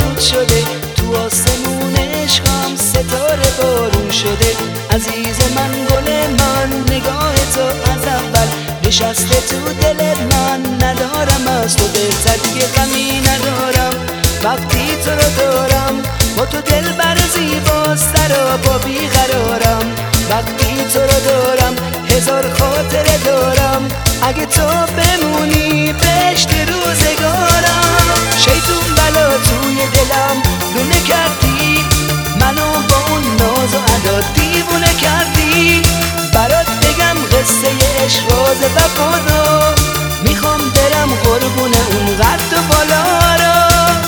نورود شده، تو آسمون عشقم ستاره بارون شده. عزیز من گل من نگاه تو از اول نشسته تو دل من، ندارم از تو بهتر دیگه غمی ندارم وقتی تو رو دارم. با تو دل بر زیباست با بیقرارم، وقتی تو رو دارم هزار خاطره دارم. اگه تو بمونی بهشت روزگارم. شیطون بلا توی دلم لونه کردی، منو با اون ناز و ادا دیوونه کردی. برات بگم قصه عشق راز وفا رو، میخوام برم قربون اون قد و بالا رو.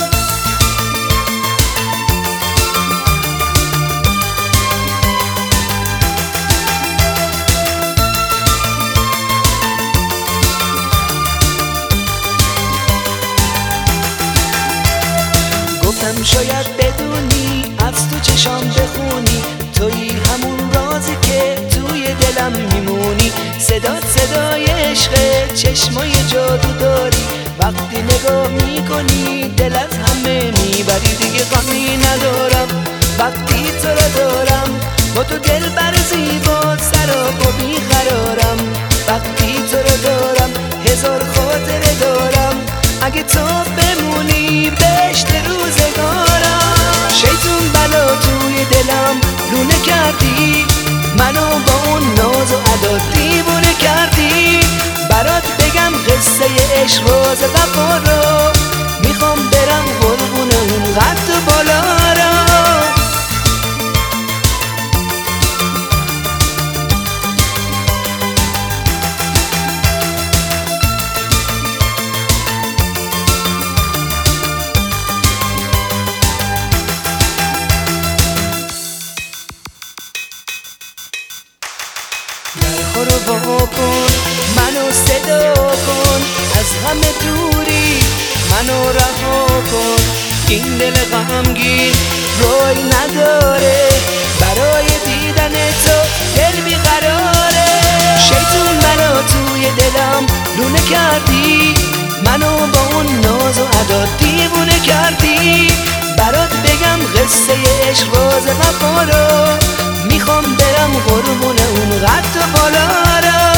گفتم شاید بدونی از تو چشام بخونی، تویی همون رازی که توی دلم میمونی. صدات صدای عشقه، چشمای جادو داری، وقتی نگاه میکنی دل از همه میبری. دیگه غمی ندارم وقتی تو رو دارم، با تو دل بر زیبا سراب و بیقرارم. وقتی تو رو دارم هزار خاطره دارم، اگه تو بمونی بهشت روزگارم. شیطون بلا توی دلم لونه کردی، منو با اون ناز و ادا دیوونه کردی. برات بگم قصه عشق راز وفا رو، میخوام برم قربون اون قد و بالا رو. درخور رو وا کن، منو صدا کن، از همه دوری منو رها کن. این دل غمگین روی نداره، برای دیدن تو دل بیقراره. شیطون بلا توی دلم لونه کردی، منو با اون ناز و ادا دیوونه کردی. برات بگم قصه عشق راز وفا رو، میخوام برم قربون اون قد و بالا رو.